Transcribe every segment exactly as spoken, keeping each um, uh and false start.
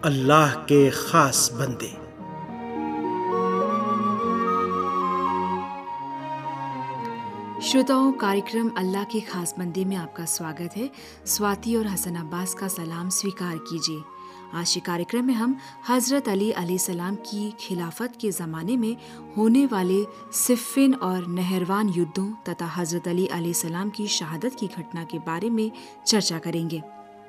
अल्लाह के खास बंदे। श्रोताओं, कार्यक्रम अल्लाह के खास बंदे में आपका स्वागत है। स्वाति और हसन अब्बास का सलाम स्वीकार कीजिए। आज के कार्यक्रम में हम हजरत अली अलैहिस्सलाम की खिलाफत के ज़माने में होने वाले सिफ़िन और नहरवान युद्धों तथा हजरत अली अलैहिस्सलाम की शहादत की घटना के बारे में चर्चा करेंगे।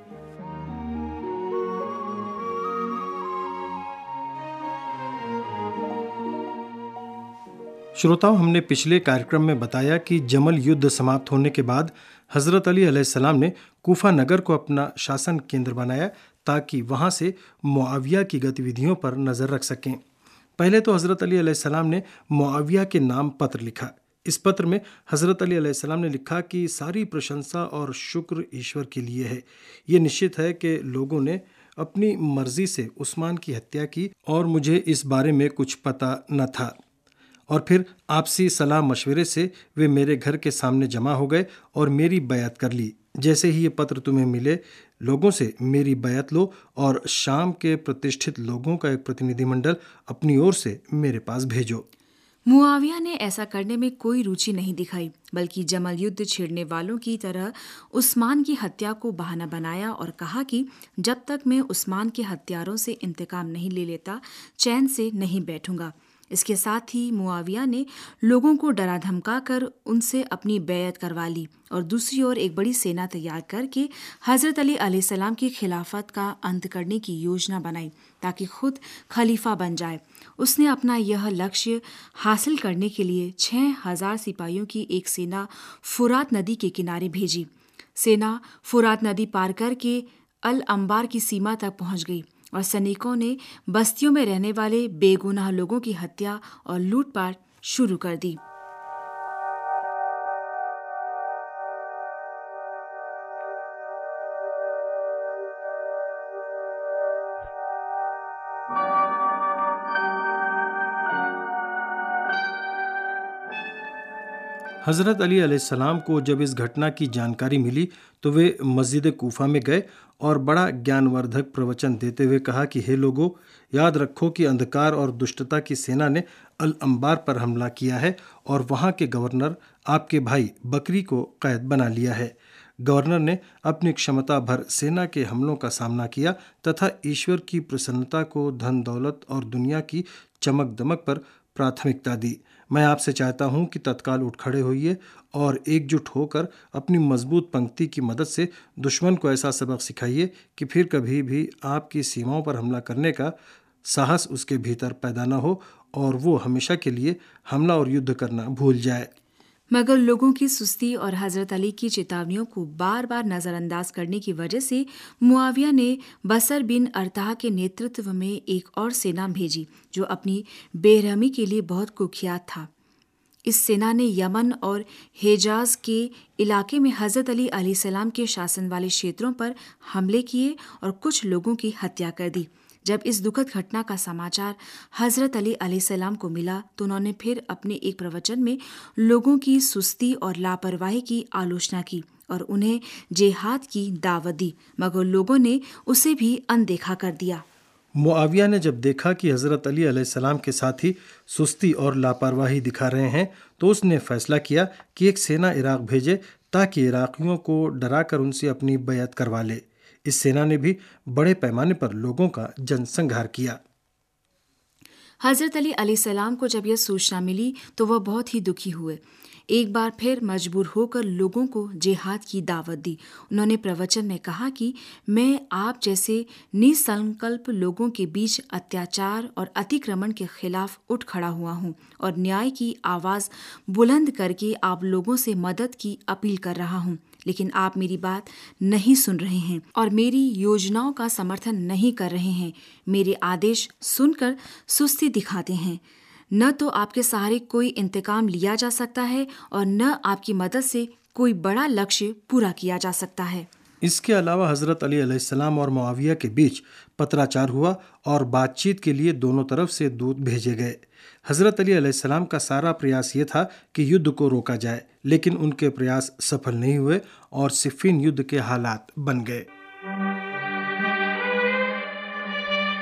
श्रोताओं, हमने पिछले कार्यक्रम में बताया कि जमल युद्ध समाप्त होने के बाद हज़रत अली अलैहिस्सलाम ने कूफा नगर को अपना शासन केंद्र बनाया ताकि वहां से मुआविया की गतिविधियों पर नज़र रख सकें। पहले तो हज़रत अली अलैहिस्सलाम ने मुआविया के नाम पत्र लिखा। इस पत्र में हज़रत अली अलैहिस्सलाम ने लिखा कि सारी प्रशंसा और शुक्र ईश्वर के लिए है। ये निश्चित है कि लोगों ने अपनी मर्जी से उस्मान की हत्या की और मुझे इस बारे में कुछ पता न था। और फिर आपसी सलाह मशवरे से वे मेरे घर के सामने जमा हो गए और मेरी बैअत कर ली। जैसे ही ये पत्र तुम्हें मिले, लोगों से मेरी बैअत लो और शाम के प्रतिष्ठित लोगों का एक प्रतिनिधिमंडल अपनी ओर से मेरे पास भेजो। मुआविया ने ऐसा करने में कोई रुचि नहीं दिखाई, बल्कि जमल युद्ध छेड़ने वालों की तरह उस्मान की हत्या को बहाना बनाया और कहा कि जब तक मैं उस्मान के हत्यारों से इंतकाम नहीं ले लेता, चैन से नहीं बैठूंगा। इसके साथ ही मुआविया ने लोगों को डरा धमका कर उनसे अपनी बैअत करवा ली और दूसरी ओर एक बड़ी सेना तैयार करके हज़रत अली अलैहिस्सलाम की खिलाफत का अंत करने की योजना बनाई ताकि खुद खलीफा बन जाए। उसने अपना यह लक्ष्य हासिल करने के लिए छह हजार सिपाहियों की एक सेना फुरात नदी के किनारे भेजी। सेना फुरात नदी पार करके अल अंबार की सीमा तक पहुंच गई और सैनिकों ने बस्तियों में रहने वाले बेगुनाह लोगों की हत्या और लूटपाट शुरू कर दी। हज़रत अली अलैहिस्सलाम को जब इस घटना की जानकारी मिली तो वे मस्जिद कूफा में गए और बड़ा ज्ञानवर्धक प्रवचन देते हुए कहा कि हे लोगों, याद रखो कि अंधकार और दुष्टता की सेना ने अल अंबार पर हमला किया है और वहाँ के गवर्नर आपके भाई बकरी को कैद बना लिया है। गवर्नर ने अपनी क्षमता भर सेना के हमलों का सामना किया तथा ईश्वर की प्रसन्नता को धन दौलत और दुनिया की चमक दमक पर प्राथमिकता दी। मैं आपसे चाहता हूं कि तत्काल उठ खड़े होइए और एकजुट होकर अपनी मजबूत पंक्ति की मदद से दुश्मन को ऐसा सबक सिखाइए कि फिर कभी भी आपकी सीमाओं पर हमला करने का साहस उसके भीतर पैदा न हो और वो हमेशा के लिए हमला और युद्ध करना भूल जाए। मगर लोगों की सुस्ती और हजरत अली की चेतावनियों को बार बार नजरअंदाज करने की वजह से मुआविया ने बसर बिन अरताह के नेतृत्व में एक और सेना भेजी जो अपनी बेरहमी के लिए बहुत कुख्यात था। इस सेना ने यमन और हेजाज के इलाके में हजरत अली अलैहिस्सलाम के शासन वाले क्षेत्रों पर हमले किए और कुछ लोगों की हत्या कर दी। जब इस दुखद घटना का समाचार हजरत अली अलैहिस्सलाम को मिला तो उन्होंने फिर अपने एक प्रवचन में लोगों की सुस्ती और लापरवाही की आलोचना की और उन्हें जिहाद की दावत दी, मगर लोगों ने उसे भी अनदेखा कर दिया। मुआविया ने जब देखा कि हज़रत अली अलैहिस्सलाम के साथी सुस्ती और लापरवाही दिखा रहे हैं तो उसने फैसला किया कि एक सेना इराक भेजे ताकि इराकियों को डराकर उनसे अपनी बैअत करवा ले। इस सेना ने भी बड़े पैमाने पर लोगों का जनसंहार किया। हजरत अली अलैहिस्सलाम को जब यह सूचना मिली तो वह बहुत ही दुखी हुए। एक बार फिर मजबूर होकर लोगों को जिहाद की दावत दी। उन्होंने प्रवचन में कहा कि मैं आप जैसे निसंकल्प लोगों के बीच अत्याचार और अतिक्रमण के खिलाफ उठ खड़ा हुआ हूँ और न्याय की आवाज़ बुलंद करके आप लोगों से मदद की अपील कर रहा हूँ, लेकिन आप मेरी बात नहीं सुन रहे हैं और मेरी योजनाओं का समर्थन नहीं कर रहे हैं। मेरे आदेश सुनकर सुस्ती दिखाते हैं। न तो आपके सहारे कोई इंतकाम लिया जा सकता है और न आपकी मदद से कोई बड़ा लक्ष्य पूरा किया जा सकता है। इसके अलावा हज़रत अली अलैहिस्सलाम और मुआविया के बीच पत्राचार हुआ और बातचीत के लिए दोनों तरफ से दूत भेजे गए। हज़रत अली अलैहिस्सलाम का सारा प्रयास ये था कि युद्ध को रोका जाए, लेकिन उनके प्रयास सफल नहीं हुए और सिफ़ीन युद्ध के हालात बन गए।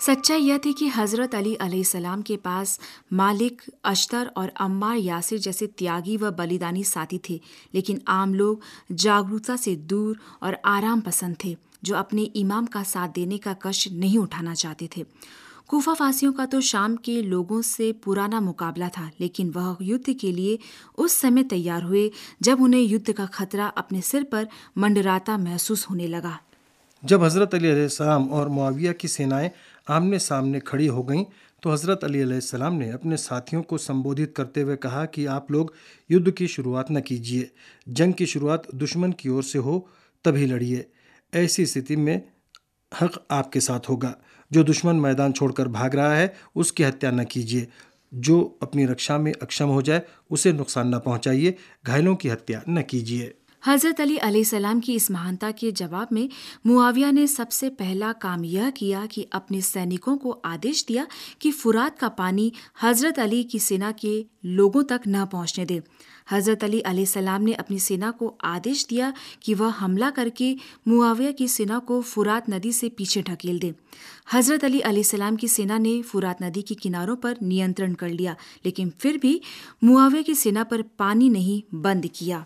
सच्चाई यह थी कि हजरत अली अलैहिस्सलाम के पास मालिक, अश्तर और अम्मार यासिर जैसे त्यागी व बलिदानी साथी थे, लेकिन आम लोग जागरूकता से दूर और आराम पसंद थे, जो अपने इमाम का साथ देने का कष्ट नहीं उठाना चाहते थे। कूफा वासियों का तो शाम के लोगों से पुराना मुकाबला था, लेकिन वह युद्ध के लिए उस समय तैयार हुए जब उन्हें युद्ध का खतरा अपने सिर पर मंडराता महसूस होने लगा। जब हज़रत अली अलैहिस्सलाम और मुआविया की सेनाएं आमने सामने खड़ी हो गईं, तो हज़रत अली अलैहिस्सलाम ने अपने साथियों को संबोधित करते हुए कहा कि आप लोग युद्ध की शुरुआत न कीजिए। जंग की शुरुआत दुश्मन की ओर से हो तभी लड़िए। ऐसी स्थिति में हक आपके साथ होगा। जो दुश्मन मैदान छोड़कर भाग रहा है उसकी हत्या न कीजिए। जो अपनी रक्षा में अक्षम हो जाए उसे नुकसान न पहुंचाइए। घायलों की हत्या न कीजिए। हजरत अली अलैहिस्सलाम की इस महानता के जवाब में मुआविया ने सबसे पहला काम यह किया कि अपने सैनिकों को आदेश दिया कि फुरात का पानी हजरत अली की सेना के लोगों तक न पहुंचने दे। हजरत अली अलैहिस्सलाम ने अपनी सेना को आदेश दिया कि वह हमला करके मुआविया की सेना को फुरात नदी से पीछे ढकेल दे। हजरत अली अलैहिस्सलाम की सेना ने फुरात नदी के किनारों पर नियंत्रण कर लिया, लेकिन फिर भी मुआविया की सेना पर पानी नहीं बंद किया।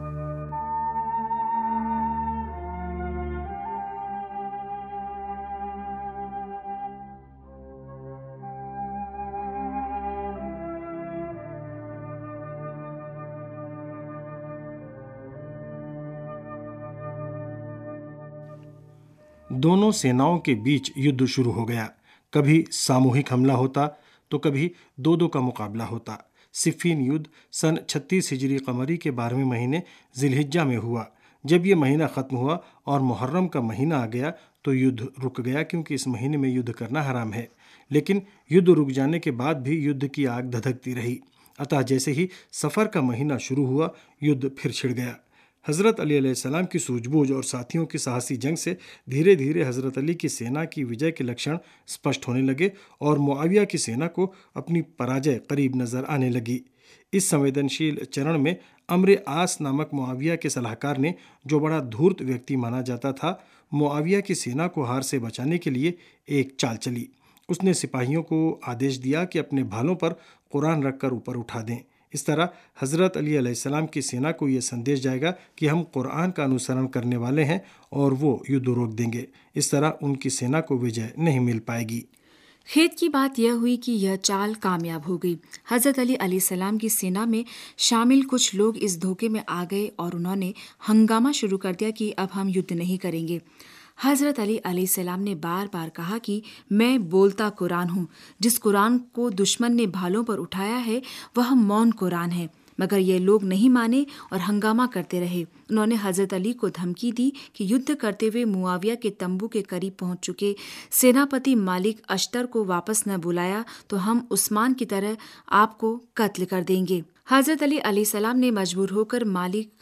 दोनों सेनाओं के बीच युद्ध शुरू हो गया। कभी सामूहिक हमला होता तो कभी दो दो का मुकाबला होता। सिफ़ीन युद्ध सन छत्तीस हिजरी कमरी के बारहवें महीने जिलहिज्जा में हुआ। जब ये महीना ख़त्म हुआ और मुहर्रम का महीना आ गया तो युद्ध रुक गया, क्योंकि इस महीने में युद्ध करना हराम है। लेकिन युद्ध रुक जाने के बाद भी युद्ध की आग धधकती रही। अतः जैसे ही सफ़र का महीना शुरू हुआ, युद्ध फिर छिड़ गया। हज़रत अली अलैहिस्सलाम की सूझबूझ और साथियों की साहसी जंग से धीरे धीरे हज़रत अली की सेना की विजय के लक्षण स्पष्ट होने लगे और मुआविया की सेना को अपनी पराजय करीब नज़र आने लगी। इस संवेदनशील चरण में अम्र आस नामक मुआविया के सलाहकार ने, जो बड़ा धूर्त व्यक्ति माना जाता था, मुआविया की सेना को हार से बचाने के लिए एक चाल चली। उसने सिपाहियों को आदेश दिया कि अपने भालों पर कुरान रखकर ऊपर उठा दें। इस तरह हज़रत अली अलैहिस्सलाम की सेना को यह संदेश जाएगा कि हम कुरान का अनुसरण करने वाले हैं और वो युद्ध रोक देंगे। इस तरह उनकी सेना को विजय नहीं मिल पाएगी। खेद की बात यह हुई कि यह चाल कामयाब हो गई। हज़रत अली अलैहिस्सलाम की सेना में शामिल कुछ लोग इस धोखे में आ गए और उन्होंने हंगामा शुरू कर दिया कि अब हम युद्ध नहीं करेंगे। हज़रत अली अलैहिस्सलाम ने बार बार कहा कि मैं बोलता कुरान हूँ। जिस कुरान को दुश्मन ने भालों पर उठाया है वह मौन कुरान है। मगर ये लोग नहीं माने और हंगामा करते रहे। उन्होंने हज़रत अली को धमकी दी कि युद्ध करते हुए मुआविया के तंबू के करीब पहुंच चुके सेनापति मालिक अश्तर को वापस न बुलाया तो हम उस्मान की तरह आपको कत्ल कर देंगे। हज़रत अली अलैहिस्सलाम ने मजबूर होकर मालिक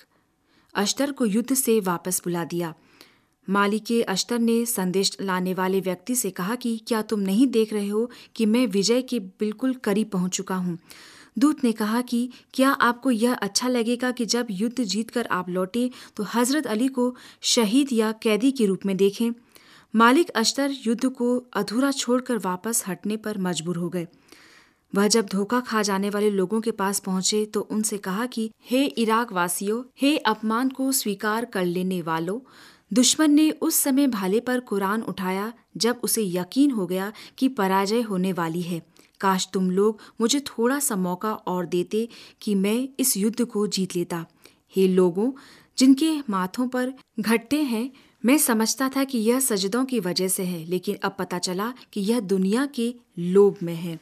अश्तर को युद्ध से वापस बुला दिया। मालिक अश्तर ने संदेश लाने वाले व्यक्ति से कहा कि क्या तुम नहीं देख रहे हो कि मैं विजय के बिल्कुल करीब पहुंच चुका हूं। दूत ने कहा कि क्या आपको यह अच्छा लगेगा कि जब युद्ध जीतकर आप लौटे तो हज़रत अली को शहीद या कैदी के रूप में देखें। मालिक अश्तर युद्ध को अधूरा छोड़कर वापस हटने पर मजबूर हो गए। वह जब धोखा खा जाने वाले लोगों के पास पहुंचे तो उनसे कहा कि हे इराक वासियों, हे अपमान को स्वीकार कर लेने वालों, दुश्मन ने उस समय भाले पर कुरान उठाया जब उसे यकीन हो गया कि पराजय होने वाली है। काश तुम लोग मुझे थोड़ा सा मौका और देते कि मैं इस युद्ध को जीत लेता। हे लोगों जिनके माथों पर घट्टे हैं, मैं समझता था कि यह सजदों की वजह से है, लेकिन अब पता चला कि यह दुनिया के लोभ में है।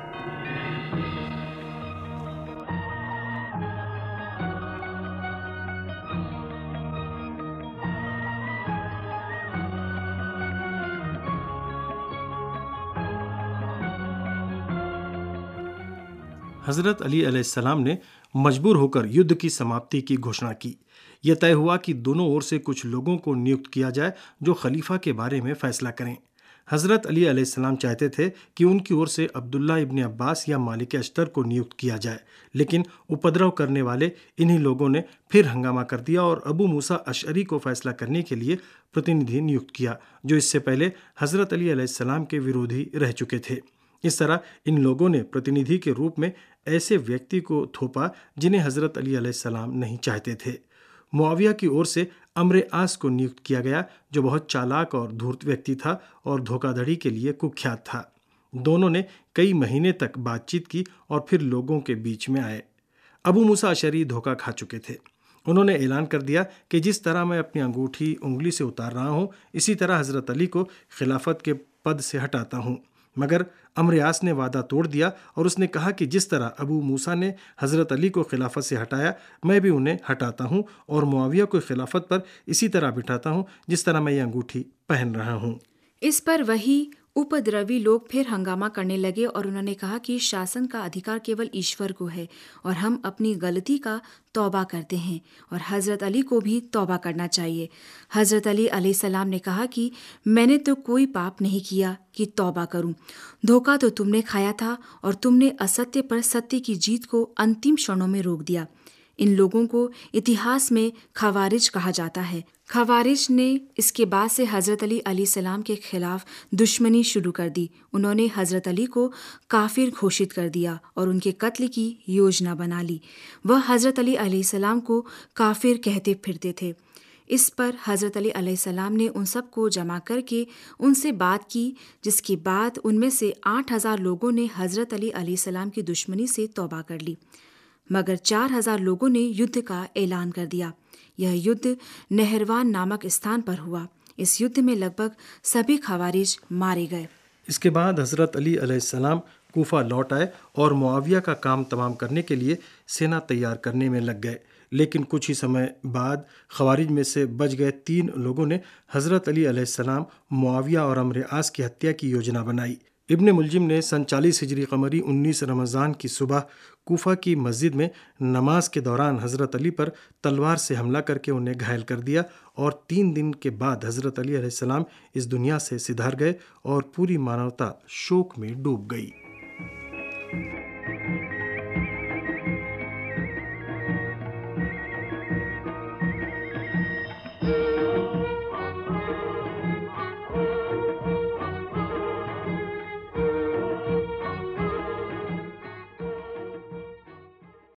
हज़रत अली अलैहिस्सलाम ने मजबूर होकर युद्ध की समाप्ति की घोषणा की। यह तय हुआ कि दोनों ओर से कुछ लोगों को नियुक्त किया जाए जो खलीफा के बारे में फैसला करें। हज़रत अली अलैहिस्सलाम चाहते थे कि उनकी ओर से अब्दुल्ला इब्न अब्बास या मालिक अश्तर को नियुक्त किया जाए, लेकिन उपद्रव करने वाले इन्हीं लोगों ने फिर हंगामा कर दिया और अबू मूसा अशअरी को फैसला करने के लिए प्रतिनिधि नियुक्त किया, जो इससे पहले हज़रत अली अलैहिस्सलाम के विरोधी रह चुके थे। इस तरह इन लोगों ने प्रतिनिधि के रूप में ऐसे व्यक्ति को थोपा जिन्हें हज़रत अली अलैहिस्सलाम नहीं चाहते थे। मुआविया की ओर से अम्र आस को नियुक्त किया गया, जो बहुत चालाक और धूर्त व्यक्ति था और धोखाधड़ी के लिए कुख्यात था। दोनों ने कई महीने तक बातचीत की और फिर लोगों के बीच में आए। अबू मूसा अशअरी धोखा खा चुके थे। उन्होंने ऐलान कर दिया कि जिस तरह मैं अपनी अंगूठी उंगली से उतार रहा हूँ, इसी तरह हज़रत अली को खिलाफत के पद से हटाता हूँ। मगर अम्र आस ने वादा तोड़ दिया और उसने कहा कि जिस तरह अबू मूसा ने हज़रत अली को खिलाफत से हटाया, मैं भी उन्हें हटाता हूँ और मुआविया को खिलाफत पर इसी तरह बिठाता हूँ जिस तरह मैं ये अंगूठी पहन रहा हूँ। इस पर वही उपद्रवी लोग फिर हंगामा करने लगे और उन्होंने कहा कि शासन का अधिकार केवल ईश्वर को है और हम अपनी गलती का तौबा करते हैं और हज़रत अली को भी तौबा करना चाहिए। हज़रत अली अलैहिस्सलाम ने कहा कि मैंने तो कोई पाप नहीं किया कि तौबा करूं। धोखा तो तुमने खाया था और तुमने असत्य पर सत्य की जीत को अंतिम क्षणों में रोक दिया। इन लोगों को इतिहास में खवारिज कहा जाता है। खवारिज ने इसके बाद से हज़रत अली अलैहिस्सलाम के खिलाफ दुश्मनी शुरू कर दी। उन्होंने हज़रत अली को काफिर घोषित कर दिया और उनके कत्ल की योजना बना ली। वह हज़रत अली अलैहिस्सलाम को काफिर कहते फिरते थे। इस पर हज़रत अली अलैहिस्सलाम ने उन सब को जमा करके उनसे बात की, जिसके बाद उनमें से आठ हजार लोगों ने हज़रत अली अलैहिस्सलाम की दुश्मनी से तौबा कर ली, मगर चार हजार लोगों ने युद्ध का ऐलान कर दिया। यह युद्ध नहरवान नामक स्थान पर हुआ। इस युद्ध में लगभग सभी खवारिज मारे गए। इसके बाद हज़रत अली अलैहिस्सलाम कूफा लौट आए और मुआविया का काम तमाम करने के लिए सेना तैयार करने में लग गए। लेकिन कुछ ही समय बाद खवारिज में से बच गए तीन लोगों ने हज़रत अली अलैहिस्सलाम, मुआविया और अम्र आस की हत्या की योजना बनाई। इब्न मुलजिम ने सन चालीस हिजरी कमरी उन्नीस रमज़ान की सुबह कूफा की मस्जिद में नमाज के दौरान हज़रत अली पर तलवार से हमला करके उन्हें घायल कर दिया और तीन दिन के बाद हज़रत अली अलैहिस्सलाम इस दुनिया से सिधार गए और पूरी मानवता शोक में डूब गई।